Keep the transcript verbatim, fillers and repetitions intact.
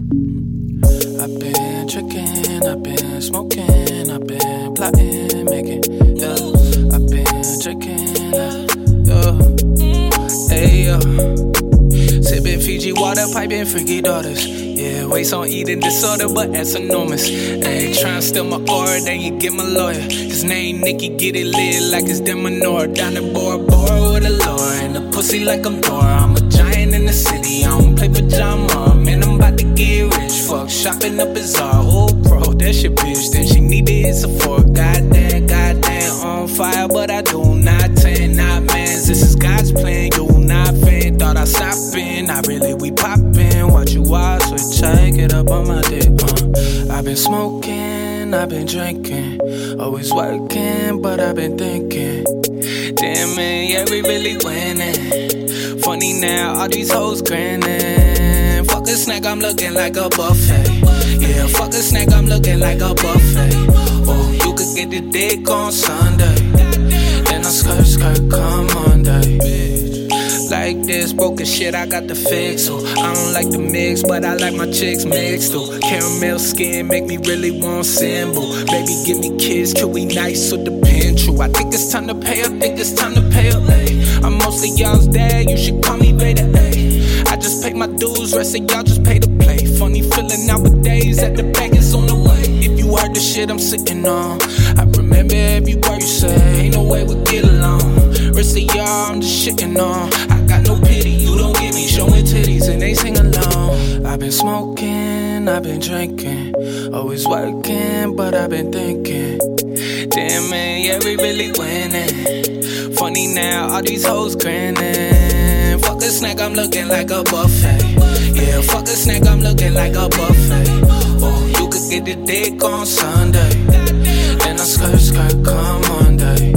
I've been tricking, I've been smoking, I've been plotting, making, yeah. I've been drinking, yeah. Hey, yeah. Sipping Fiji water, piping freaky daughters. Yeah, waist on eating disorder, but that's enormous. Hey, tryna steal my aura, then you get my lawyer. His name Nicky, get it lit like it's Demonor. Down the board, board with a lure. And the pussy like I'm Thor. I'm a giant in the city, I don't play pajama. Man, I'm about to get rich, fuck shopping up bizarre. Oh, bro, that's your bitch, then she need to hit Sephora. Goddamn, goddamn, on fire, but I do not ten, not mans. This is God's plan, you not fan. Thought I stopped in, not really, we poppin'. Watch you watch, switch, I get up on my dick, uh. I've been smoking, I've been drinking, always working, but I've been thinking, damn man, yeah, we really winning. Funny now, all these hoes grinning. Fuck a snack, I'm looking like a buffet. Yeah, fuck a snack, I'm looking like a buffet. Oh, you could get the dick on Sunday, then I skirt, skirt, come Monday. Like this, broken shit, I got the fix. So I don't like the mix, but I like my chicks mixed. So caramel skin make me really want symbol. Baby, give me kiss, could we nice or depend true? I think it's time to pay up, think it's time to pay up. Ay. I'm mostly y'all's dad, you should call me Vader. Ay. I just paid my dues, rest of y'all just pay to play. Funny feeling nowadays that the bag is on the way. If you heard the shit I'm sitting on, I remember every word you say. Ain't no way we get along. Rest of y'all I'm just shitting on. I got no pity, you don't get me showing titties and they sing along. I've been smoking, I've been drinking, always working, but I've been thinking, damn man, yeah, we really winning. Funny now, all these hoes grinning. Fuck a snack, I'm looking like a buffet. Yeah, fuck a snack, I'm looking like a buffet. Oh, you could get the dick on Sunday, then I skirt, skirt, come Monday.